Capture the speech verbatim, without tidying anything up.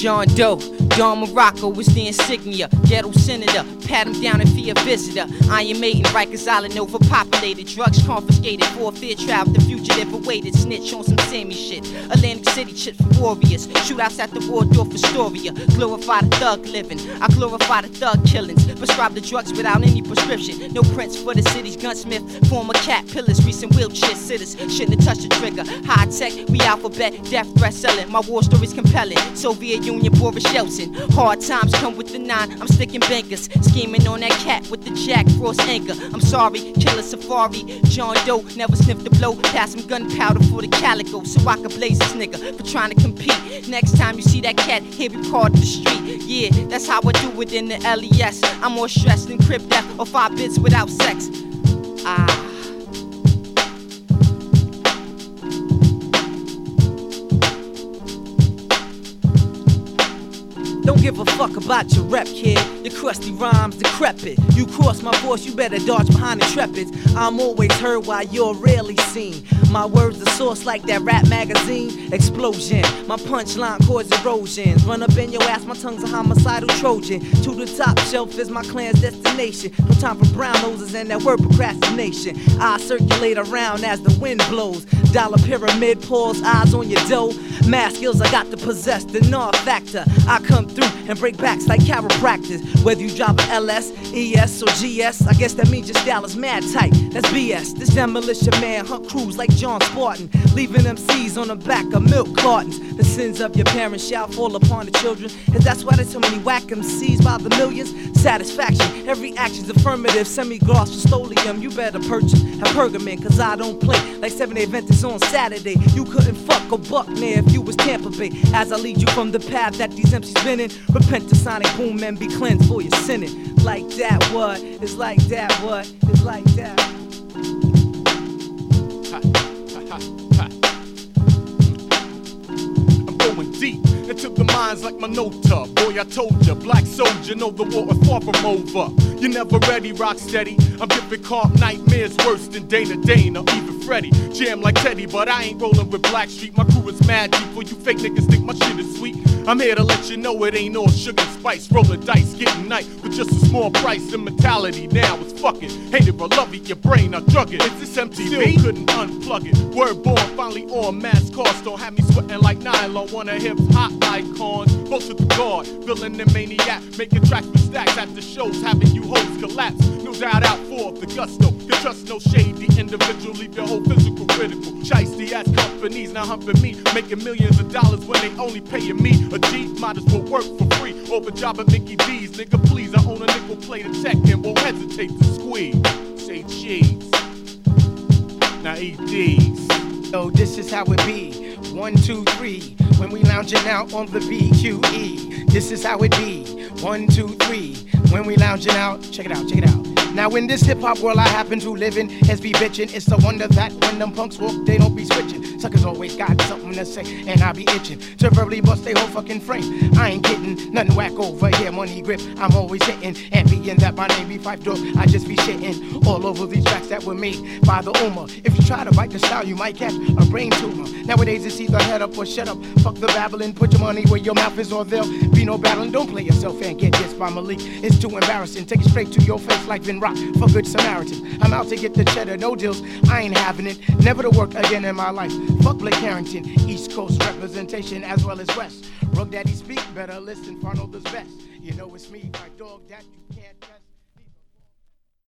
John Doe, Don Morocco was the insignia. Ghetto senator, pat him down if he a visitor. Iron Maiden, Rikers Island, overpopulated. Drugs confiscated, for fear travel, the fugitive awaited. Snitch on some Sammy shit. Atlantic City shit for warriors. Shootouts at the Waldorf Astoria. Glorify the thug living, I glorify the thug killings. Prescribe the drugs without any prescription. No prints for the city's gunsmith. Former cat pillars, recent wheelchair sitters. Shouldn't have touched the trigger. High tech, we alphabet, death threat selling. My war story's compelling. Soviet Union, Boris Yeltsin. Hard times come with the nine, I'm sticking bankers. Scheming on that cat with the Jack Frost anchor. I'm sorry, Killer Safari. John Doe never sniffed the blow. Pass him gunpowder for the calico, so I can blaze this nigga for trying to compete. Next time you see that cat, he'll be part of the street. Yeah, that's how I do it in the L E S. I'm more stressed than crib death or five bits without sex. Ah. Don't give a fuck about your rep, kid. Your crusty rhymes decrepit. You cross my voice, you better dodge behind the trepids. I'm always heard while you're rarely seen. My words are source like that rap magazine. Explosion, my punchline cause erosions. Run up in your ass, my tongue's a homicidal Trojan. To the top shelf is my clan's destination. No time for brown noses and that word procrastination. I circulate around as the wind blows. Dollar pyramid pulls eyes on your dough. Math skills I got to possess, the gnaw factor. I come through and break backs like chiropractors. Whether you drop a L S, E S, or G S, I guess that means your style is mad tight. That's B S. This demolition man hunt crews like John Spartan, leaving M Cs on the back of milk cartons. The sins of your parents shall fall upon the children, and that's why there's so many whack M Cs by the millions. Satisfaction, every action's affirmative. Semi-gloss for stolium, you better purchase a pergament, cause I don't play like seven day Ventus on Saturday. You couldn't fuck a buck near if you was Tampa Bay. As I lead you from the path that these M Cs been in, repent to sonic boom and be cleansed for your sinning. Like that, what? It's like that, what? It's like that. Ha, ha, ha, ha. I'm going deep into the minds like my nota. Boy, I told ya, black soldier, know the war is far from over. You're never ready, rock steady. I'm giving calm nightmares worse than Dana Dane or even Freddy. Jam like Teddy, but I ain't rolling with Blackstreet. My crew is mad deep, for you fake niggas think my shit is sweet. I'm here to let you know it ain't all sugar and spice. Rolling dice, getting night with just a small price. The mentality now is fuck it. Hate it or love it, your brain, I drug it. Is this M T V? Still couldn't unplug it. Word born, finally on mass cars. Don't have me sweating like nylon. One of hip's hot icons. Close to the guard, villain and maniac. Making tracks with stacks at the shows, having you hoes collapse. No doubt out for the gusto. Can trust no shady individual, leave your whole physical critical. Shiesty ass companies now humping me, making millions of dollars when they only paying me a G. Might as well work for free. Over job at Mickey D's, nigga please. I own a nickel plate of tech and won't hesitate to squeeze. Say cheese. Now eat these. Yo, this is how it be. One, two, three. When we lounging out on the B Q E. This is how it be. One, two, three. When we lounging out, check it out, check it out. Now in this hip-hop world I happen to live in, S be bitchin', it's a wonder that when them punks walk, they don't be switching. Suckers always got something to say, and I be itching to verbally bust they whole fucking frame. I ain't kidding, nothing whack over here, money grip, I'm always hitting. And being that my name be Fife Dog, I just be shitting all over these tracks that were made by the Uma. If you try to bite the style, you might catch a brain tumor. Nowadays it's either head up or shut up. Fuck the babbling, put your money where your mouth is or there'll be no battling. Don't play yourself and get dissed by Malik. It's too embarrassing, take it straight to your face like Vin Rock for Good Samaritan. I'm out to get the cheddar, no deals, I ain't having it. Never to work again in my life. Fuck Blake Harrington, East Coast representation as well as West. Rug Daddy speak, better listen, Farnold is best. You know it's me, my dog that you can't test.